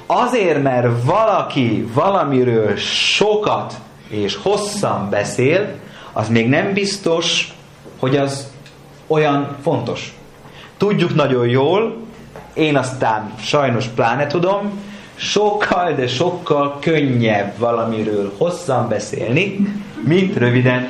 azért, mert valaki valamiről sokat és hosszan beszél, az még nem biztos, hogy az olyan fontos. Tudjuk nagyon jól, én aztán sajnos pláne tudom, sokkal, de sokkal könnyebb valamiről hosszan beszélni, mint röviden.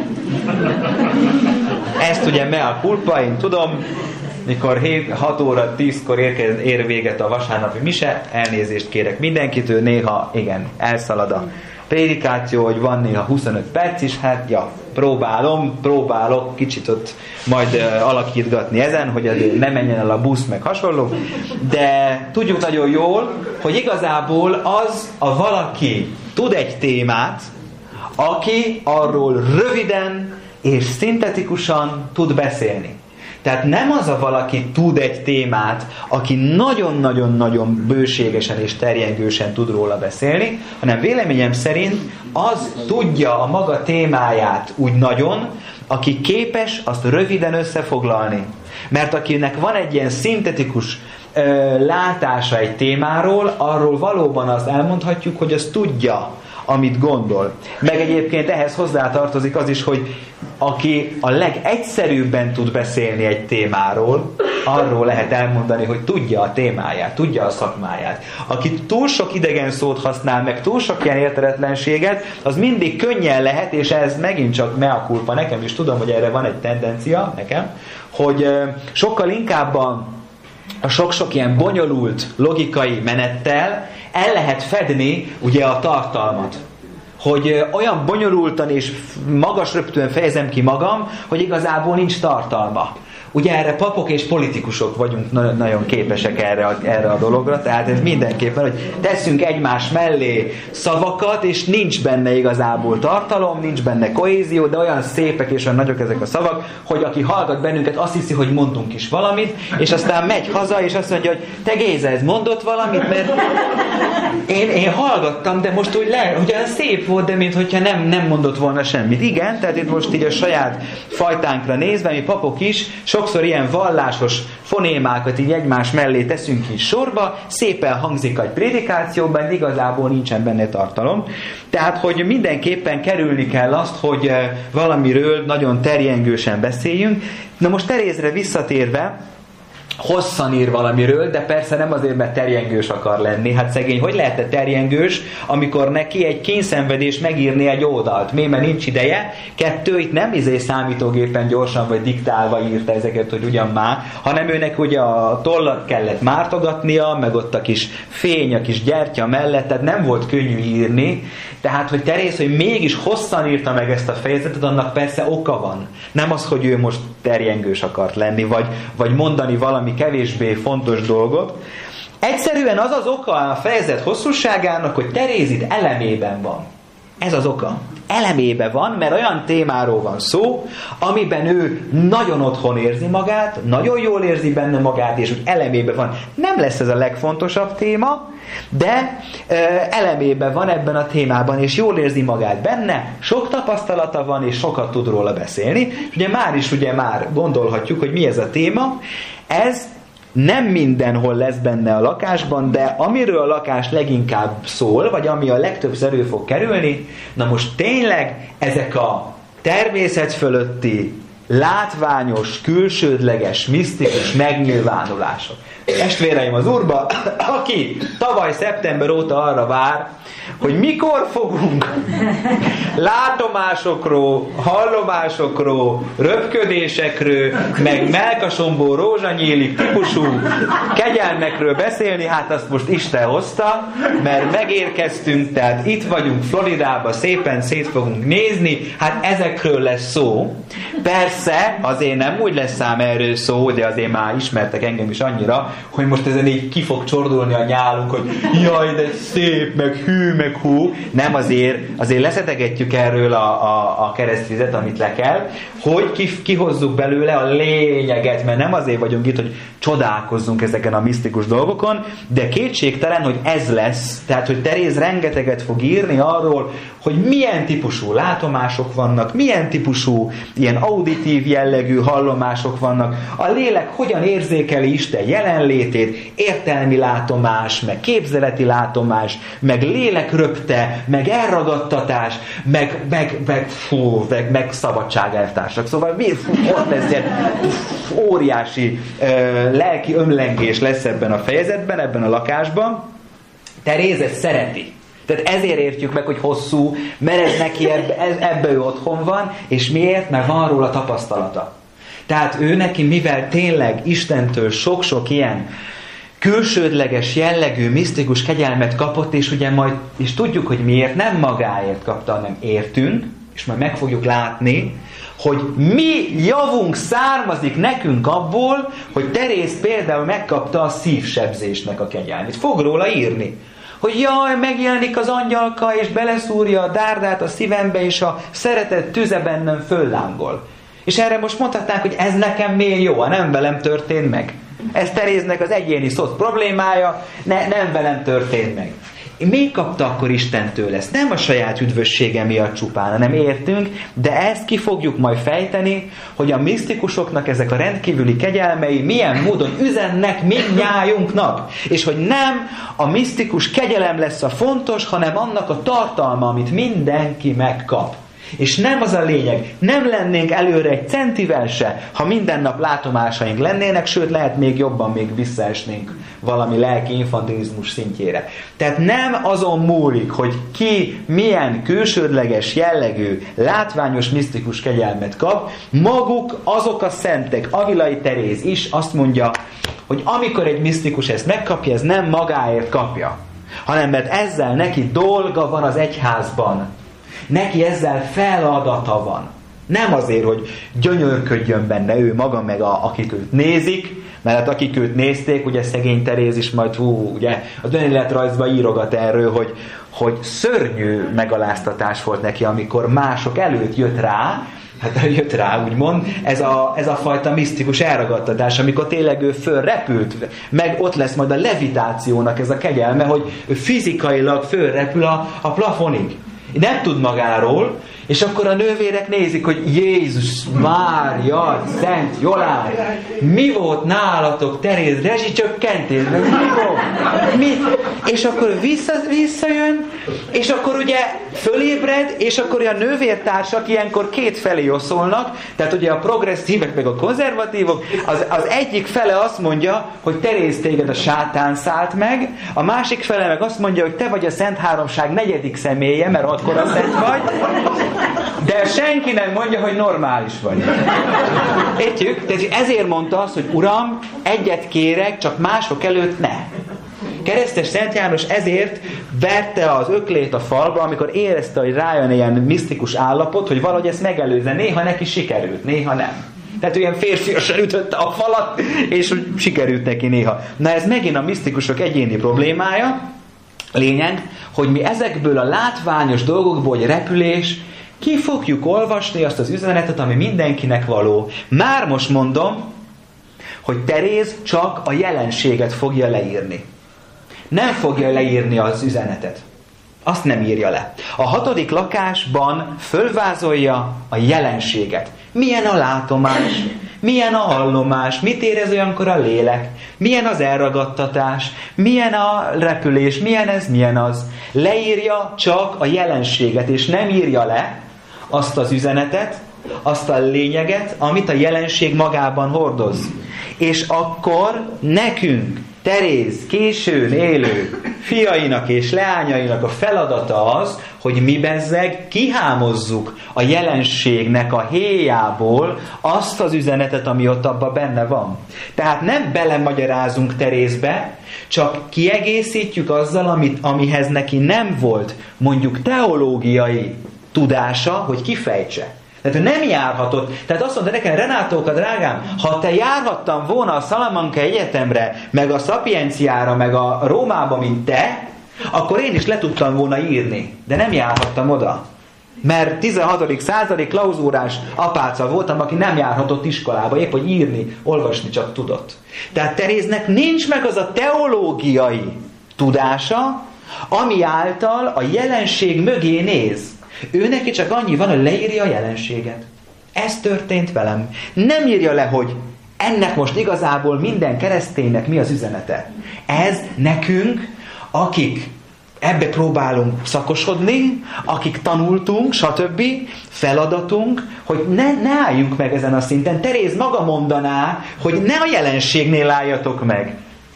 Ezt ugye mea culpa, én tudom, mikor 6 óra 10-kor ér véget a vasárnapi mise, elnézést kérek mindenkitől, néha igen, elszalad a prédikáció, hogy van néha 25 perc is, hát ja, próbálok kicsit ott majd alakítgatni ezen, hogy azért ne menjen el a busz, meg hasonló, de tudjuk nagyon jól, hogy igazából az a valaki tud egy témát, aki arról röviden és szintetikusan tud beszélni. Tehát nem az a valaki tud egy témát, aki nagyon-nagyon-nagyon bőségesen és terjengősen tud róla beszélni, hanem véleményem szerint az tudja a maga témáját úgy nagyon, aki képes azt röviden összefoglalni. Mert akinek van egy ilyen szintetikus látása egy témáról, arról valóban azt elmondhatjuk, hogy azt tudja, amit gondol. Meg egyébként ehhez hozzátartozik az is, hogy aki a legegyszerűbben tud beszélni egy témáról, arról lehet elmondani, hogy tudja a témáját, tudja a szakmáját. Aki túl sok idegen szót használ, meg túl sok ilyen érthetetlenséget, az mindig könnyen lehet, és ez megint csak mea culpa, nekem is tudom, hogy erre van egy tendencia, nekem, hogy sokkal inkább a sok-sok ilyen bonyolult logikai menettel el lehet fedni ugye a tartalmat. Hogy olyan bonyolultan és magas röptön fejezem ki magam, hogy igazából nincs tartalma. Ugye erre papok és politikusok vagyunk nagyon képesek erre a dologra, tehát ez mindenképpen, hogy teszünk egymás mellé szavakat, és nincs benne igazából tartalom, nincs benne kohézió, de olyan szépek és olyan nagyok ezek a szavak, hogy aki hallgat bennünket, azt hiszi, hogy mondtunk is valamit, és aztán megy haza, és azt mondja, hogy te Géza, ez mondott valamit, mert én hallgattam, de most úgy ugyan szép volt, de mintha nem mondott volna semmit. Igen, tehát itt most így a saját fajtánkra nézve, mi papok is, sokszor ilyen vallásos fonémákat így egymás mellé teszünk ki sorba, szépen hangzik egy prédikációban, igazából nincsen benne tartalom. Tehát, hogy mindenképpen kerülni kell azt, hogy valamiről nagyon terjengősen beszéljünk. Na most Terézre visszatérve, hosszan ír valamiről, de persze nem azért, mert terjengős akar lenni. Hát szegény, hogy lehetne terjengős, amikor neki egy kényszenvedés megírni egy oldalt? Mert nincs ideje. 2, itt nem számítógépen gyorsan vagy diktálva írta ezeket, hogy ugyan már, hanem őnek ugye a tollat kellett mártogatnia, meg ott a kis fény, a kis gyertya mellett, tehát nem volt könnyű írni. Tehát, hogy Teréz, hogy mégis hosszan írta meg ezt a fejezetet, annak persze oka van. Nem az, hogy ő most terjengős akart lenni, vagy mondani valami kevésbé fontos dolgot. Egyszerűen az az oka a fejezet hosszúságának, hogy Teréz itt elemében van. Ez az oka. Elemében van, mert olyan témáról van szó, amiben ő nagyon otthon érzi magát, nagyon jól érzi benne magát, és úgy elemében van. Nem lesz ez a legfontosabb téma, de elemében van ebben a témában, és jól érzi magát benne, sok tapasztalata van, és sokat tud róla beszélni. És ugye már gondolhatjuk, hogy mi ez a téma. Ez nem mindenhol lesz benne a lakásban, de amiről a lakás leginkább szól, vagy ami a legtöbbször elő fog kerülni, na most tényleg ezek a természet fölötti, látványos, külsődleges, misztikus megnyilvánulások. Testvéreim az Úrba, aki tavaly szeptember óta arra vár, hogy mikor fogunk látomásokról, hallomásokról, röpködésekről, meg melkasombó rózsanyélik típusú kegyelmekről beszélni, hát azt most Isten hozta, mert megérkeztünk, tehát itt vagyunk Floridába, szépen szét fogunk nézni, hát ezekről lesz szó. Persze, azért nem úgy lesz ám erről szó, de azért már ismertek engem is annyira, hogy most ezen így ki fog csordulni a nyálunk, hogy jaj, de szép, meg hű, meg hú. Nem, azért leszetegetjük erről a keresztvizet, amit le kell, hogy kihozzuk belőle a lényeget, mert nem azért vagyunk itt, hogy csodálkozzunk ezeken a misztikus dolgokon, de kétségtelen, hogy ez lesz. Tehát, hogy Teréz rengeteget fog írni arról, hogy milyen típusú látomások vannak, milyen típusú ilyen auditív intuitív jellegű hallomások vannak. A lélek hogyan érzékeli Isten jelenlétét, értelmi látomás, meg képzeleti látomás, meg lélekröpte, meg elragadtatás, meg szabadságelvtársak. Szóval ott lesz egy óriási lelki ömlengés lesz ebben a fejezetben, ebben a lakásban. Teréz ezt szereti. Tehát ezért értjük meg, hogy hosszú, mert ez neki ebbe ő otthon van, és miért? Mert van róla tapasztalata. Tehát ő neki, mivel tényleg Istentől sok-sok ilyen külsődleges jellegű, misztikus kegyelmet kapott, és ugye majd, és tudjuk, hogy miért, nem magáért kapta, hanem értünk, és majd meg fogjuk látni, hogy mi javunk származik nekünk abból, hogy Teréz például megkapta a szívsebzésnek a kegyelmét. Fog róla írni, hogy jaj, megjelenik az angyalka, és beleszúrja a dárdát a szívembe, és a szeretet tüze bennem föllángol. És erre most mondhatnánk, hogy ez nekem miért jó, nem velem történt meg. Ez Teréznek az egyéni szoc problémája, nem velem történt meg. Miért kapta akkor Istentől ezt? Nem a saját üdvössége miatt csupán, hanem értünk, de ezt ki fogjuk majd fejteni, hogy a misztikusoknak ezek a rendkívüli kegyelmei milyen módon üzennek mindnyájunknak. És hogy nem a misztikus kegyelem lesz a fontos, hanem annak a tartalma, amit mindenki megkap. És nem az a lényeg, nem lennénk előre egy centivel se, ha minden nap látomásaink lennének, sőt lehet még jobban, még visszaesnénk valami lelki infantilizmus szintjére. Tehát nem azon múlik, hogy ki milyen külsődleges jellegű, látványos, misztikus kegyelmet kap, maguk azok a szentek, Avilai Teréz is azt mondja, hogy amikor egy misztikus ezt megkapja, ez nem magáért kapja, hanem mert ezzel neki dolga van az egyházban. Neki ezzel feladata van. Nem azért, hogy gyönyörködjön benne ő maga, meg akik őt nézik, mert hát akik őt nézték, ugye szegény Teréz is majd ugye az önéletrajzban írogat erről, hogy szörnyű megaláztatás volt neki, amikor mások előtt jött rá, úgymond, ez a fajta misztikus elragadtatás, amikor tényleg ő fölrepült, meg ott lesz majd a levitációnak ez a kegyelme, hogy fizikailag fölrepül a plafonig. Nem tud magáról, és akkor a nővérek nézik, hogy Jézus, Mária, Szent Jolán, mi volt nálatok, Teréz, rezsicsökkentés, mi volt? Mi? És akkor visszajön, és akkor ugye fölébred, és akkor a nővértársak ilyenkor két felé oszolnak, tehát ugye a progresszívek meg a konzervatívok, az egyik fele azt mondja, hogy Teréz, téged a sátán szállt meg, a másik fele meg azt mondja, hogy te vagy a Szent Háromság negyedik személye, mert akkor a szent vagy, de senki nem mondja, hogy normális vagy. Értjük? Tehát ezért mondta azt, hogy Uram, egyet kérek, csak mások előtt ne. Keresztes Szent János ezért verte az öklét a falba, amikor érezte, hogy rájön ilyen misztikus állapot, hogy valahogy ezt megelőzze. Néha neki sikerült, néha nem. Tehát olyan férfiasan ütötte a falat, és sikerült neki néha. Na ez megint a misztikusok egyéni problémája. Lényeg, hogy mi ezekből a látványos dolgokból, hogy repülés, ki fogjuk olvasni azt az üzenetet, ami mindenkinek való. Már most mondom, hogy Teréz csak a jelenséget fogja leírni. Nem fogja leírni az üzenetet. Azt nem írja le. A 6. lakásban fölvázolja a jelenséget. Milyen a látomás, milyen a hallomás, mit érez olyankor a lélek, milyen az elragadtatás, milyen a repülés, milyen ez, milyen az. Leírja csak a jelenséget, és nem írja le azt az üzenetet, azt a lényeget, amit a jelenség magában hordoz. És akkor nekünk, Teréz későn élő fiainak és leányainak a feladata az, hogy mi bezzeg kihámozzuk a jelenségnek a héjából azt az üzenetet, ami ott abban benne van. Tehát nem belemagyarázunk Terézbe, csak kiegészítjük azzal, amihez neki nem volt mondjuk teológiai tudása, hogy kifejtse. Tehát ő nem járhatott. Tehát azt mondta nekem, Renátóka, drágám, ha te járhattam volna a Salamanca Egyetemre, meg a Szapienciára, meg a Rómába, mint te, akkor én is le tudtam volna írni. De nem járhattam oda. Mert 16. századi klauzúrás apáca voltam, aki nem járhatott iskolába, épp hogy írni, olvasni csak tudott. Tehát Teréznek nincs meg az a teológiai tudása, ami által a jelenség mögé néz. Ő neki csak annyi van, hogy leírja a jelenséget. Ez történt velem. Nem írja le, hogy ennek most igazából minden kereszténynek mi az üzenete. Ez nekünk, akik ebbe próbálunk szakosodni, akik tanultunk, stb. Feladatunk, hogy ne álljunk meg ezen a szinten. Teréz maga mondaná, hogy ne a jelenségnél álljatok meg.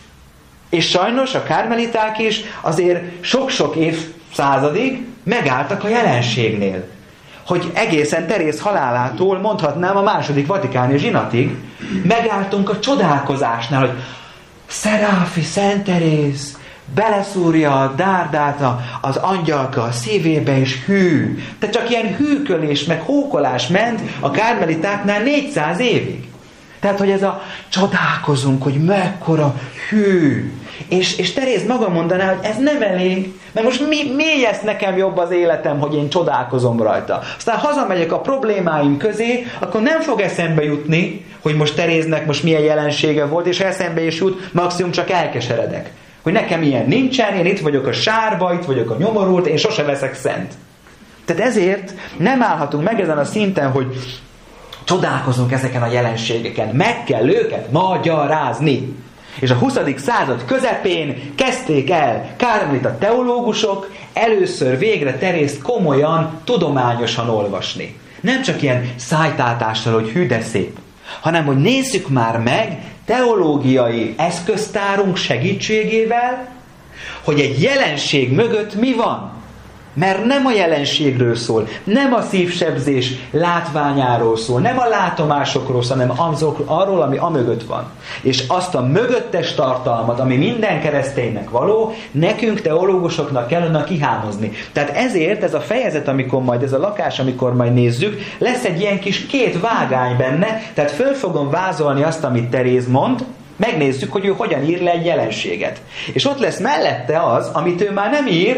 És sajnos a kármeliták is azért sok-sok évszázadig megálltak a jelenségnél. Hogy egészen Teréz halálától, mondhatnám a második vatikáni zsinatig, megálltunk a csodálkozásnál, hogy Szeráfi, Szent Teréz beleszúrja a dárdát az angyalka a szívébe, és hű. Tehát csak ilyen hűkölés, meg hókolás ment a kármelitáknál 400 évig. Tehát, hogy ez a csodálkozunk, hogy mekkora hű. És Teréz maga mondaná, hogy ez nem elég, mert most mi lesz nekem jobb az életem, hogy én csodálkozom rajta. Aztán hazamegyek a problémáim közé, akkor nem fog eszembe jutni, hogy most Teréznek most milyen jelensége volt, és ha eszembe is jut, maximum csak elkeseredek. Hogy nekem ilyen nincsen, én itt vagyok a sárba, itt vagyok a nyomorult, én sose leszek szent. Tehát ezért nem állhatunk meg ezen a szinten, hogy csodálkozunk ezeken a jelenségeken. Meg kell őket magyarázni. És a 20. század közepén kezdték el kármelita teológusok először végre Terézt komolyan, tudományosan olvasni. Nem csak ilyen szájtátással, hogy hű de szép, hanem hogy nézzük már meg teológiai eszköztárunk segítségével, hogy egy jelenség mögött mi van. Mert nem a jelenségről szól, nem a szívsebzés látványáról szól, nem a látomásokról szól, hanem arról, ami amögött van. És azt a mögöttes tartalmat, ami minden kereszténynek való, nekünk teológusoknak kellene kihámozni. Tehát ezért ez a fejezet, amikor majd ez a lakás, amikor majd nézzük, lesz egy ilyen kis két vágány benne, tehát föl fogom vázolni azt, amit Teréz mond, megnézzük, hogy ő hogyan ír le egy jelenséget. És ott lesz mellette az, amit ő már nem ír,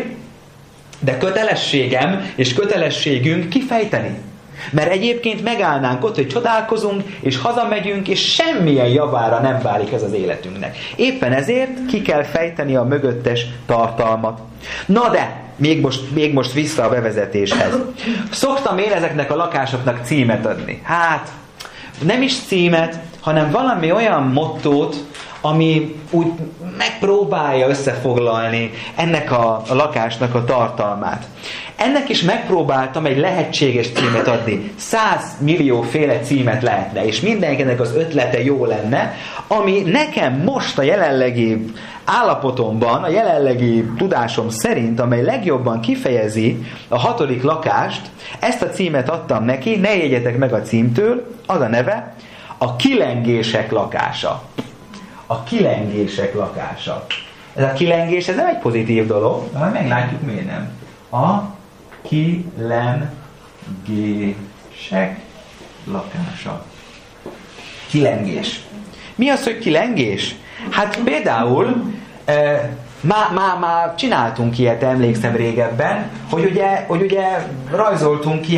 de kötelességem és kötelességünk kifejteni. Mert egyébként megállnánk ott, hogy csodálkozunk, és hazamegyünk, és semmilyen javára nem válik ez az életünknek. Éppen ezért ki kell fejteni a mögöttes tartalmat. Na de, még most vissza a bevezetéshez. Szoktam én ezeknek a lakásoknak címet adni. Hát, nem is címet, hanem valami olyan mottót, ami úgy megpróbálja összefoglalni ennek a lakásnak a tartalmát. Ennek is megpróbáltam egy lehetséges címet adni. 100 millió féle címet lehetne, és mindenkinek az ötlete jó lenne, ami nekem most a jelenlegi állapotomban, a jelenlegi tudásom szerint, amely legjobban kifejezi a 6. lakást, ezt a címet adtam neki, ne jegyetek meg a címtől, az a neve, a kilengések lakása. A kilengések lakása. Ez a kilengés, ez nem egy pozitív dolog, de majd meglátjuk, miért nem. A kilengések lakása. Kilengés. Mi az, hogy kilengés? Hát például már csináltunk ilyet, emlékszem régebben, hogy ugye rajzoltunk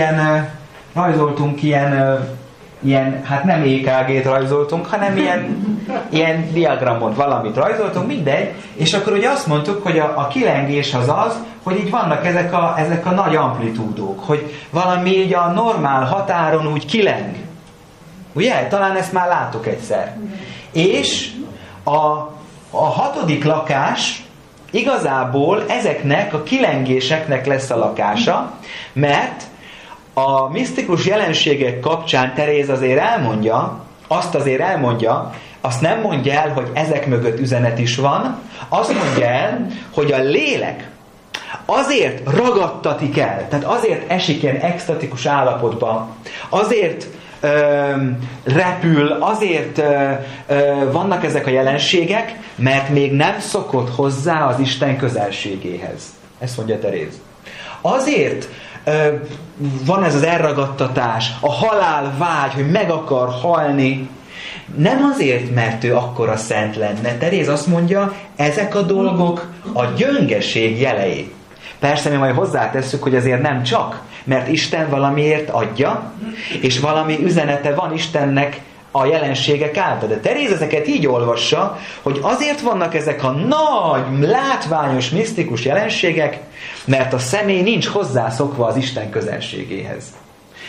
ilyen, hát nem EKG-t rajzoltunk, hanem ilyen diagramot, valamit rajzoltunk, mindegy, és akkor ugye azt mondtuk, hogy a kilengés az, hogy így vannak ezek a nagy amplitúdók, hogy valami így a normál határon úgy kileng. Ugye? Talán ezt már láttuk egyszer. És a 6. lakás igazából ezeknek a kilengéseknek lesz a lakása, mert a misztikus jelenségek kapcsán Teréz azért elmondja, azt nem mondja el, hogy ezek mögött üzenet is van, azt mondja el, hogy a lélek azért ragadtatik el, tehát azért esik ilyen extatikus állapotba, azért repül, azért vannak ezek a jelenségek, mert még nem szokott hozzá az Isten közelségéhez. Ezt mondja Teréz. Azért van ez az elragadtatás, a halál vágy, hogy meg akar halni, nem azért, mert ő akkora szent lenne. Teréz azt mondja, ezek a dolgok a gyöngeség jelei. Persze mi majd hozzátesszük, hogy azért nem csak, mert Isten valamiért adja, és valami üzenete van Istennek a jelenségek által. De Teréz ezeket így olvassa, hogy azért vannak ezek a nagy, látványos, misztikus jelenségek, mert a személy nincs hozzászokva az Isten közelségéhez.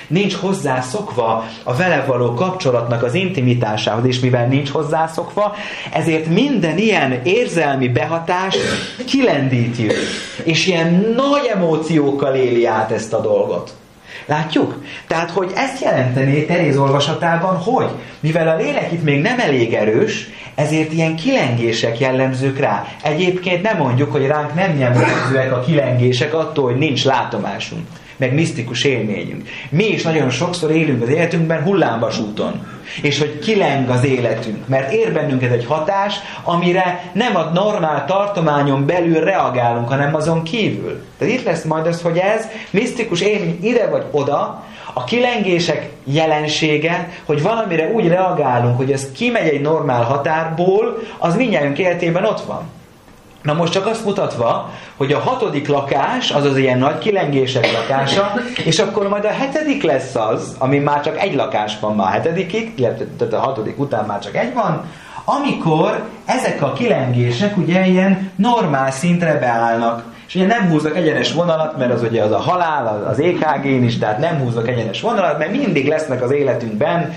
nincs hozzászokva a vele való kapcsolatnak az intimitásához, és mivel nincs hozzászokva, ezért minden ilyen érzelmi behatás kilendíti őt, és ilyen nagy emóciókkal éli át ezt a dolgot. Látjuk? Tehát, hogy ezt jelentené Teréz olvasatában, hogy mivel a lélek itt még nem elég erős, ezért ilyen kilengések jellemzők rá. Egyébként nem mondjuk, hogy ránk nem jellemzőek a kilengések attól, hogy nincs látomásunk, meg misztikus élményünk. Mi is nagyon sokszor élünk az életünkben hullámvasúton. És hogy kileng az életünk, mert ér bennünket egy hatás, amire nem a normál tartományon belül reagálunk, hanem azon kívül. Tehát itt lesz majd az, hogy ez misztikus élmény ide vagy oda, a kilengések jelensége, hogy valamire úgy reagálunk, hogy ez kimegy egy normál határból, az mindnyájunk életében ott van. Na most csak azt mutatva, hogy a 6. lakás, az ilyen nagy kilengések lakása, és akkor majd a 7. lesz az, ami már csak egy lakás van már a 7-ig, illetve a 6. után már csak egy van, amikor ezek a kilengések ugye ilyen normál szintre beállnak. És ugye nem húznak egyenes vonalat, mert az ugye az a halál, az EKG-n is, tehát nem húznak egyenes vonalat, mert mindig lesznek az életünkben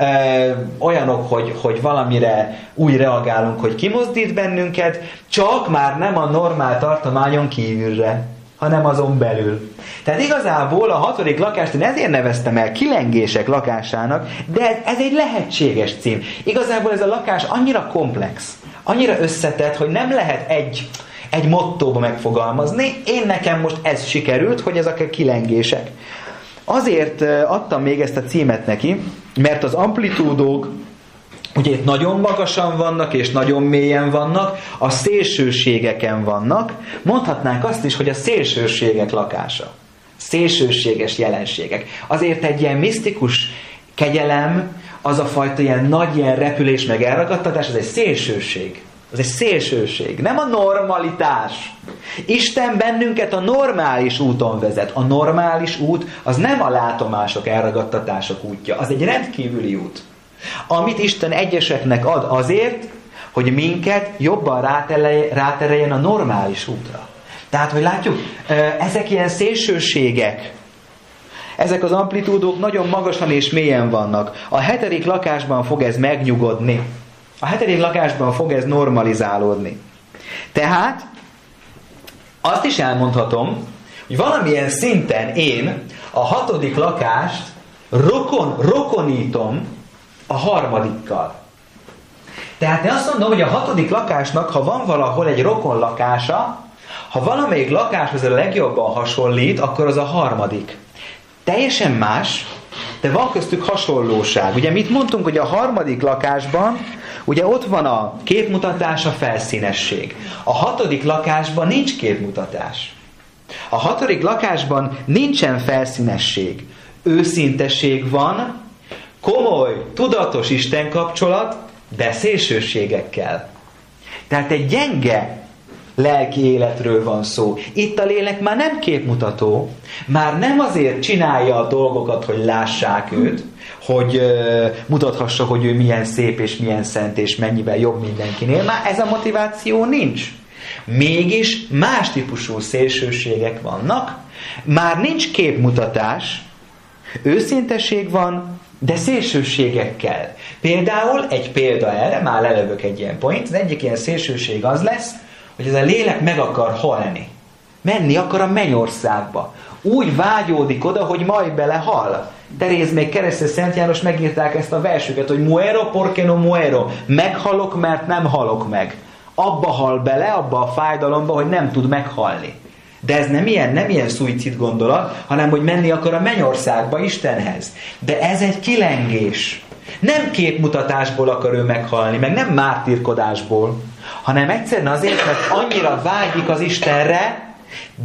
olyanok, hogy valamire úgy reagálunk, hogy kimozdít bennünket, csak már nem a normál tartományon kívülre, hanem azon belül. Tehát igazából a 6. lakást én ezért neveztem el kilengések lakásának, de ez egy lehetséges cím. Igazából ez a lakás annyira komplex, annyira összetett, hogy nem lehet egy mottóba megfogalmazni. Én nekem most ez sikerült, hogy ezek a kilengések. Azért adtam még ezt a címet neki, mert az amplitúdók ugye itt nagyon magasan vannak, és nagyon mélyen vannak, a szélsőségeken vannak. Mondhatnánk azt is, hogy a szélsőségek lakása. Szélsőséges jelenségek. Azért egy ilyen misztikus kegyelem, az a fajta ilyen nagy ilyen repülés meg elragadtatás, az egy szélsőség. Az egy szélsőség, nem a normalitás. Isten bennünket a normális úton vezet. A normális út az nem a látomások, elragadtatások útja, az egy rendkívüli út. Amit Isten egyeseknek ad azért, hogy minket jobban rátereljen a normális útra. Tehát, hogy látjuk, ezek ilyen szélsőségek, ezek az amplitúdók nagyon magasan és mélyen vannak. A 7. lakásban fog ez megnyugodni. A 7. lakásban fog ez normalizálódni. Tehát azt is elmondhatom, hogy valamilyen szinten én a 6. lakást rokonítom a 3-kkal. Tehát én azt mondom, hogy a 6. lakásnak, ha van valahol egy rokon lakása, ha valamelyik lakáshoz a legjobban hasonlít, akkor az a 3. Teljesen más, de van köztük hasonlóság. Ugye mit mondtunk, hogy a 3. lakásban ugye ott van a képmutatás, a felszínesség. A 6. lakásban nincs képmutatás. A 6. lakásban nincsen felszínesség. Őszintesség van, komoly, tudatos Isten kapcsolat, de szélsőségekkel. Tehát egy gyenge lelki életről van szó. Itt a lélek már nem képmutató, már nem azért csinálja a dolgokat, hogy lássák őt, hogy mutathassa, hogy ő milyen szép és milyen szent és mennyivel jobb mindenkinél. Már ez a motiváció nincs. Mégis más típusú szélsőségek vannak, már nincs képmutatás, őszintesség van, de szélsőségekkel. Például egy példa erre, már lelövök egy ilyen point, az egyik ilyen szélsőség az lesz, hogy ez a lélek meg akar halni. Menni akar a mennyországba. Úgy vágyódik oda, hogy majd belehal. Teréz még Keresztes Szent János megírták ezt a versüket, hogy muero porque no muero. Meghalok, mert nem halok meg. Abba hal bele, abba a fájdalomba, hogy nem tud meghalni. De ez nem ilyen szuicid gondolat, hanem hogy menni akar a mennyországba, Istenhez. De ez egy kilengés. Nem képmutatásból akar ő meghalni, meg nem mártírkodásból, hanem egyszerűen azért, mert annyira vágyik az Istenre,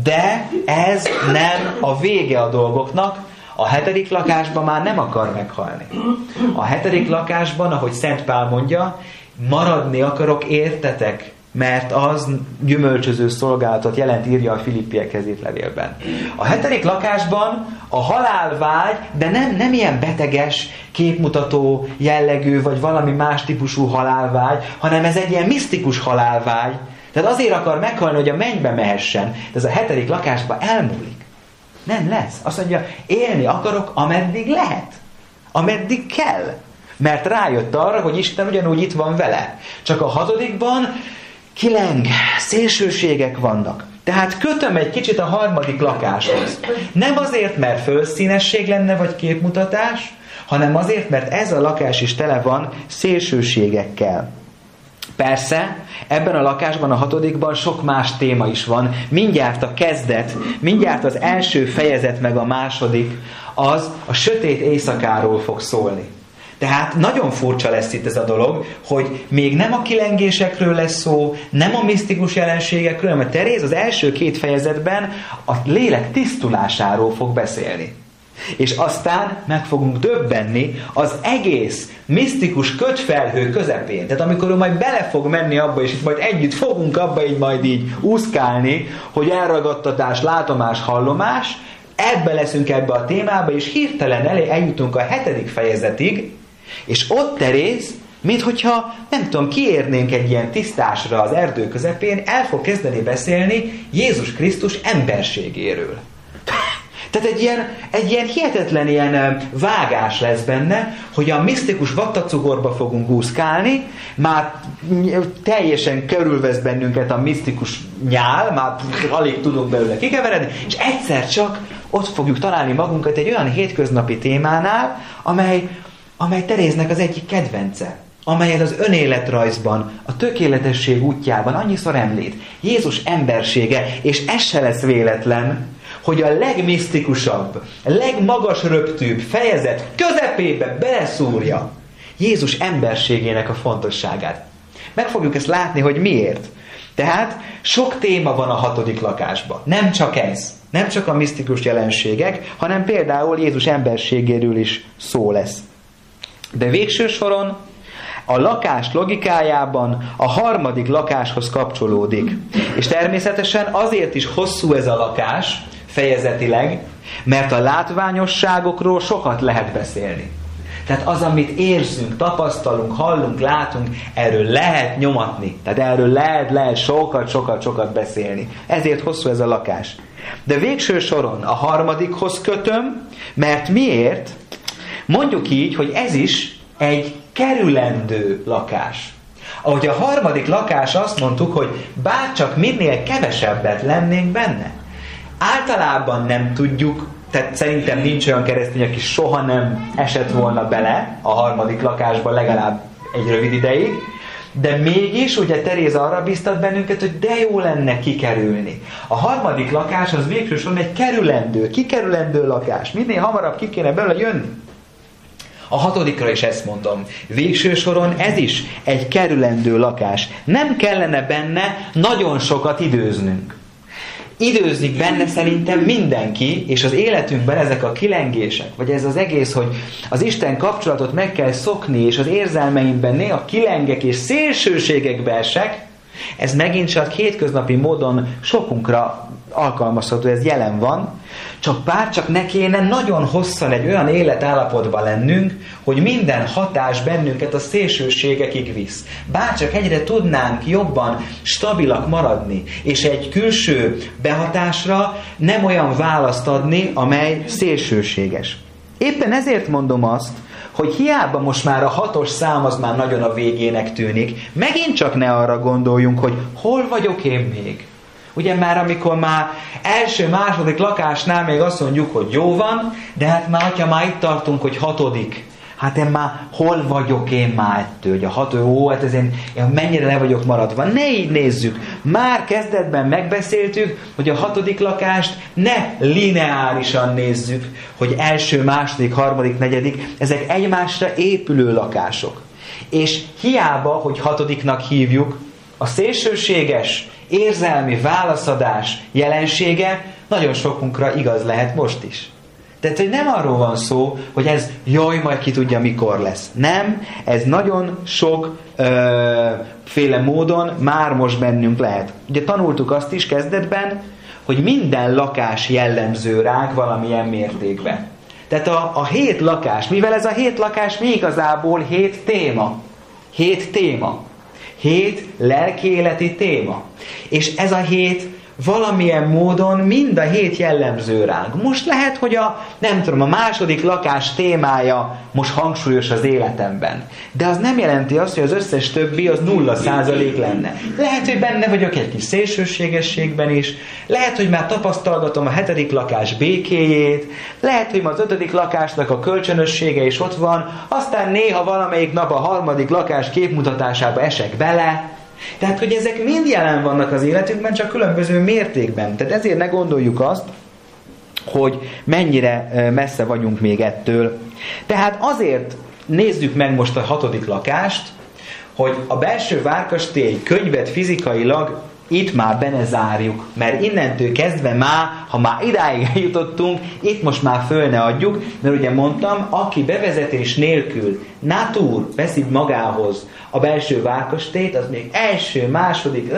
de ez nem a vége a dolgoknak. A 7. lakásban már nem akar meghalni. A 7. lakásban, ahogy Szent Pál mondja, maradni akarok értetek, mert az gyümölcsöző szolgálatot jelent, írja a Filippiekhez írt levélben. A 7. lakásban a halálvágy, de nem ilyen beteges, képmutató jellegű, vagy valami más típusú halálvágy, hanem ez egy ilyen misztikus halálvágy. Tehát azért akar meghalni, hogy a mennybe mehessen. De ez a 7. lakásban elmúlik. Nem lesz. Azt mondja, élni akarok, ameddig lehet. Ameddig kell. Mert rájött arra, hogy Isten ugyanúgy itt van vele. Csak a 6. kileng, szélsőségek vannak. Tehát kötöm egy kicsit a 3. lakáshoz. Nem azért, mert fölszínesség lenne, vagy képmutatás, hanem azért, mert ez a lakás is tele van szélsőségekkel. Persze, ebben a lakásban, a 6. sok más téma is van. Mindjárt a kezdet, mindjárt az első fejezet meg a második, az a sötét éjszakáról fog szólni. Tehát nagyon furcsa lesz itt ez a dolog, hogy még nem a kilengésekről lesz szó, nem a misztikus jelenségekről, hanem a Teréz az első 2 fejezetben a lélek tisztulásáról fog beszélni. És aztán meg fogunk döbbenni az egész misztikus kötfelhő közepén. Tehát amikor ő majd bele fog menni abba, és itt majd együtt fogunk abba így úszkálni, hogy elragadtatás, látomás, hallomás, ebbe leszünk ebbe a témába, és hirtelen eljutunk a 7. fejezetig, és ott Teréz, minthogyha, nem tudom, kiérnénk egy ilyen tisztásra az erdő közepén, el fog kezdeni beszélni Jézus Krisztus emberségéről. Tehát egy ilyen hihetetlen ilyen vágás lesz benne, hogy a misztikus vattacugorba fogunk úszkálni, már teljesen körülvesz bennünket a misztikus nyál, már alig tudunk belőle kikeveredni, és egyszer csak ott fogjuk találni magunkat egy olyan hétköznapi témánál, amely Teréznek az egyik kedvence, amelyet az önéletrajzban, a tökéletesség útjában annyiszor említ. Jézus embersége, és ez se lesz véletlen, hogy a legmisztikusabb, legmagas röptűbb fejezet közepébe beleszúrja Jézus emberségének a fontosságát. Meg fogjuk ezt látni, hogy miért. Tehát sok téma van a 6. lakásban. Nem csak ez. Nem csak a misztikus jelenségek, hanem például Jézus emberségéről is szó lesz. De végső soron a lakás logikájában a 3. lakáshoz kapcsolódik. És természetesen azért is hosszú ez a lakás, fejezetileg, mert a látványosságokról sokat lehet beszélni. Tehát az, amit érzünk, tapasztalunk, hallunk, látunk, erről lehet nyomatni. Tehát erről lehet sokat beszélni. Ezért hosszú ez a lakás. De végső soron a 3-hoz kötöm, mert miért? Mondjuk így, hogy ez is egy kerülendő lakás. Ahogy a 3. lakás azt mondtuk, hogy bárcsak minél kevesebbet lennénk benne. Általában nem tudjuk, tehát szerintem nincs olyan keresztény, aki soha nem esett volna bele a 3. lakásba legalább egy rövid ideig, de mégis ugye Teréz arra biztat bennünket, hogy de jó lenne kikerülni. A 3. lakás az végső soron egy kikerülendő lakás. Minél hamarabb ki kéne belőle jönni. A 6-ra is ezt mondom. Végső soron ez is egy kerülendő lakás. Nem kellene benne nagyon sokat időznünk. Időzik benne szerintem mindenki, és az életünkben ezek a kilengések, vagy ez az egész, hogy az Isten kapcsolatot meg kell szokni, és az érzelmeimben néha kilengek és szélsőségekbe esek, ez megint csak hétköznapi módon sokunkra alkalmazható, ez jelen van, csak ne kéne nagyon hosszan egy olyan életállapotban lennünk, hogy minden hatás bennünket a szélsőségekig visz. Bárcsak egyre tudnánk jobban stabilak maradni, és egy külső behatásra nem olyan választ adni, amely szélsőséges. Éppen ezért mondom azt, hogy hiába most már a 6-os szám az már nagyon a végének tűnik, megint csak ne arra gondoljunk, hogy hol vagyok én még. Ugye már amikor már első, második lakásnál még azt mondjuk, hogy jó van, de hát már, hogyha már itt tartunk, hogy 6. Hát én már hol vagyok én már ettől, hogy a 6, hát ez én mennyire le vagyok maradva. Ne így nézzük. Már kezdetben megbeszéltük, hogy a 6. lakást ne lineárisan nézzük, hogy első, második, harmadik, negyedik, ezek egymásra épülő lakások. És hiába, hogy 6-nak hívjuk, a szélsőséges, érzelmi válaszadás jelensége nagyon sokunkra igaz lehet most is. Tehát, hogy nem arról van szó, hogy ez jaj, majd ki tudja mikor lesz. Nem, ez nagyon sok féle módon már most bennünk lehet. Ugye tanultuk azt is kezdetben, hogy minden lakás jellemző ránk valamilyen mértékben. Tehát a 7 lakás, mivel ez a 7 lakás mi igazából 7 téma. 7 téma. 7 lelkiéleti téma. És ez a 7 valamilyen módon mind a 7 jellemző ránk. Most lehet, hogy a második lakás témája most hangsúlyos az életemben. De az nem jelenti azt, hogy az összes többi az 0% lenne. Lehet, hogy benne vagyok egy kis szélsőségességben is, lehet, hogy már tapasztalgatom a 7. lakás békéjét, lehet, hogy az 5. lakásnak a kölcsönössége is ott van, aztán néha valamelyik nap a 3. lakás képmutatásába esek bele. Tehát, hogy ezek mind jelen vannak az életünkben, csak különböző mértékben. Tehát ezért ne gondoljuk azt, hogy mennyire messze vagyunk még ettől. Tehát azért nézzük meg most a 6. lakást, hogy a belső várkastély könyvet fizikailag itt már be ne zárjuk, mert innentől kezdve már, ha már idáig jutottunk, itt most már föl ne adjuk, mert ugye mondtam, aki bevezetés nélkül natur veszi magához a belső várkastélyt, az még első, második,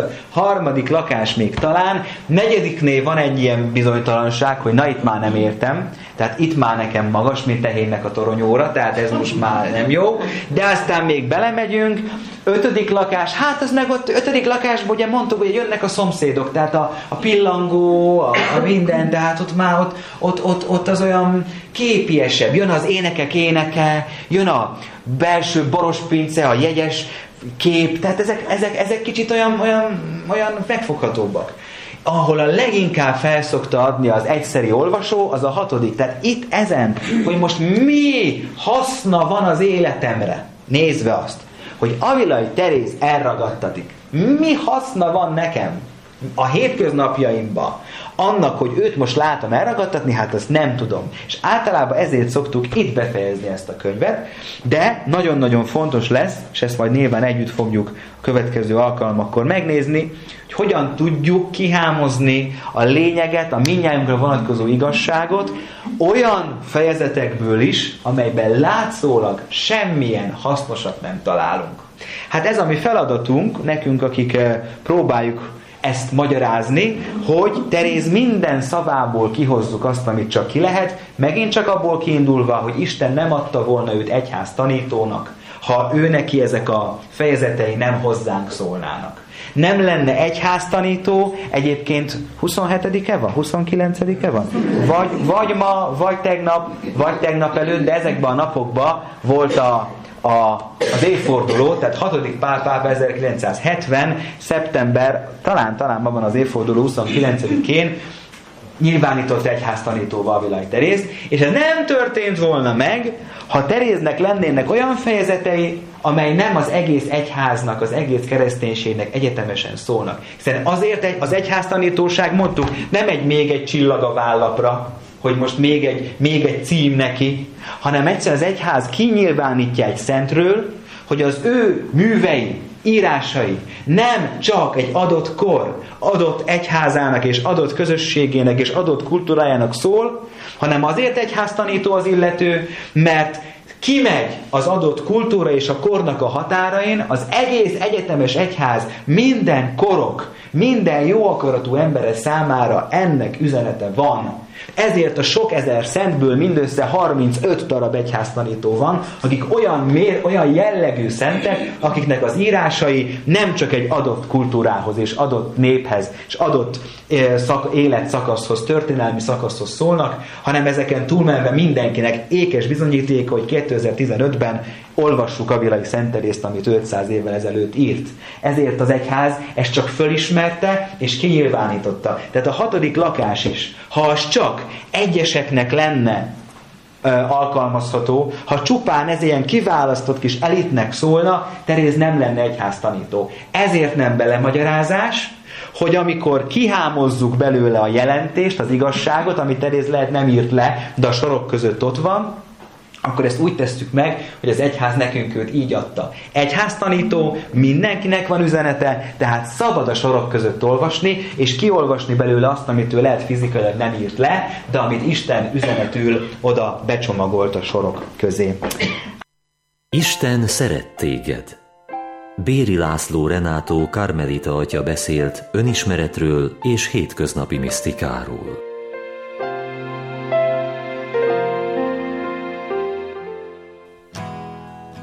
3. lakás még talán, 4. van egy ilyen bizonytalanság, hogy na itt már nem értem, tehát itt már nekem magas, mint tehénnek a toronyóra, tehát ez most már nem jó, de aztán még belemegyünk, 5. lakás, hát az meg ott 5. lakásban ugye mondtuk, hogy jönnek a szomszédok, tehát a pillangó, a minden, tehát ott már ott az olyan képiesebb, jön az énekek éneke, jön a belső borospince, a jegyes kép, tehát ezek kicsit olyan megfoghatóbbak. Ahol a leginkább felszokta adni az egyszeri olvasó, az a 6. Tehát itt ezen, hogy most mi haszna van az életemre, nézve azt, hogy Avilai Teréz elragadtatik. Mi haszna van nekem a hétköznapjaimban annak, hogy őt most látom elragadtatni, hát azt nem tudom. És általában ezért szoktuk itt befejezni ezt a könyvet, de nagyon-nagyon fontos lesz, és ezt majd nyilván együtt fogjuk a következő alkalmakkor megnézni, hogy hogyan tudjuk kihámozni a lényeget, a mindnyájunkra vonatkozó igazságot olyan fejezetekből is, amelyben látszólag semmilyen hasznosat nem találunk. Hát ez a mi feladatunk, nekünk, akik próbáljuk ezt magyarázni, hogy Teréz minden szavából kihozzuk azt, amit csak ki lehet, megint csak abból kiindulva, hogy Isten nem adta volna őt egyház tanítónak, ha ő neki ezek a fejezetei nem hozzánk szólnának. Nem lenne egyház tanító, egyébként 27-e van? 29-e van? Vagy ma, vagy tegnap előtt, de ezekben a napokban volt az évforduló, tehát 6. Pál pápa 1970. szeptember, talán ma van az évforduló 29-én, nyilvánított egyháztanítóval Avilai Teréz, és ez nem történt volna meg, ha Teréznek lennének olyan fejezetei, amely nem az egész egyháznak, az egész kereszténységnek egyetemesen szólnak. Hiszen azért az egyháztanítóság, mondtuk, nem még egy csillag a vállapra, hogy most még egy cím neki, hanem egyszerűen az egyház kinyilvánítja egy szentről, hogy az ő művei, írásai nem csak egy adott kor, adott egyházának és adott közösségének és adott kultúrájának szól, hanem azért egyháztanító az illető, mert kimegy az adott kultúra és a kornak a határain, az egész egyetemes egyház minden korok, minden jó akaratú embere számára ennek üzenete van. Ezért a sok ezer szentből mindössze 35 darab egyháztanító van, akik olyan jellegű szentek, akiknek az írásai nem csak egy adott kultúrához és adott néphez és adott életszakaszhoz, történelmi szakaszhoz szólnak, hanem ezeken túlmenve mindenkinek ékes bizonyíték, hogy 2015-ben olvassuk Avilai Szent Terészt, amit 500 évvel ezelőtt írt. Ezért az egyház ezt csak fölismerte és kinyilvánította. Tehát a 6. lakás is, ha az csak egyeseknek lenne alkalmazható, ha csupán ez ilyen kiválasztott kis elitnek szólna, Teréz nem lenne egyháztanító. Ezért nem belemagyarázás, hogy amikor kihámozzuk belőle a jelentést, az igazságot, amit Teréz lehet nem írt le, de a sorok között ott van, akkor ezt úgy tesszük meg, hogy az egyház nekünk őt így adta. Egyháztanító, mindenkinek van üzenete, tehát szabad a sorok között olvasni, és kiolvasni belőle azt, amit ő lehet fizikailag nem írt le, de amit Isten üzenetül oda becsomagolt a sorok közé. Isten szeret téged. Béri László Renátó karmelita atya beszélt önismeretről és hétköznapi misztikáról.